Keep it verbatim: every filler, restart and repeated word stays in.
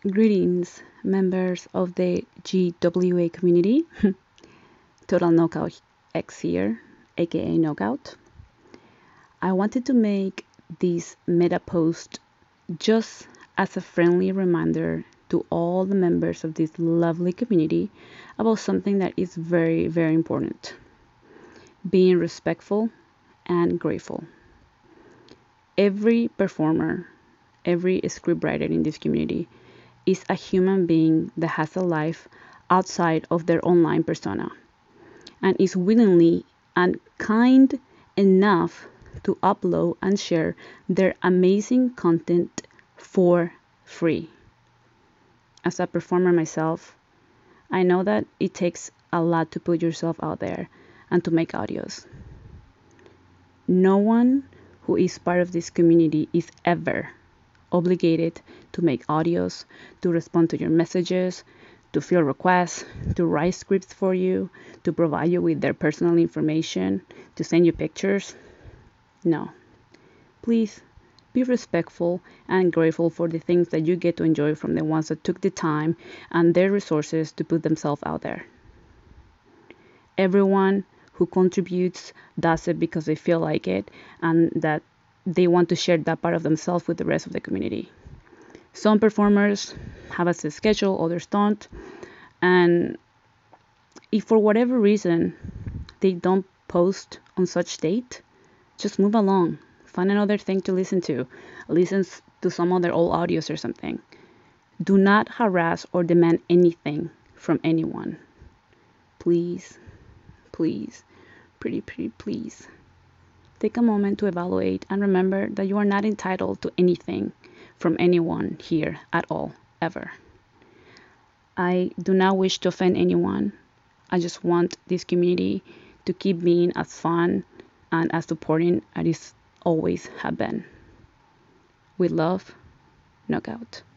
Greetings, members of the G W A community. Total Knockout X here, aka Knockout. I wanted to make this meta post just as a friendly reminder to all the members of this lovely community about something that is very, very important: being respectful and grateful. Every performer, every scriptwriter in this community is a human being that has a life outside of their online persona and is willingly and kind enough to upload and share their amazing content for free. As a performer myself, I know that it takes a lot to put yourself out there and to make audios. No one who is part of this community is ever obligated to make audios, to respond to your messages, to fill requests, to write scripts for you, to provide you with their personal information, to send you pictures. No. Please be respectful and grateful for the things that you get to enjoy from the ones that took the time and their resources to put themselves out there. Everyone who contributes does it because they feel like it and that they want to share that part of themselves with the rest of the community. Some performers have a set schedule, others don't. And if for whatever reason they don't post on such date, just move along. Find another thing to listen to. Listen to some other old audios or something. Do not harass or demand anything from anyone. Please, please, pretty, pretty, please. Take a moment to evaluate and remember that you are not entitled to anything from anyone here at all, ever. I do not wish to offend anyone. I just want this community to keep being as fun and as supporting as it always have been. With love, Knockout.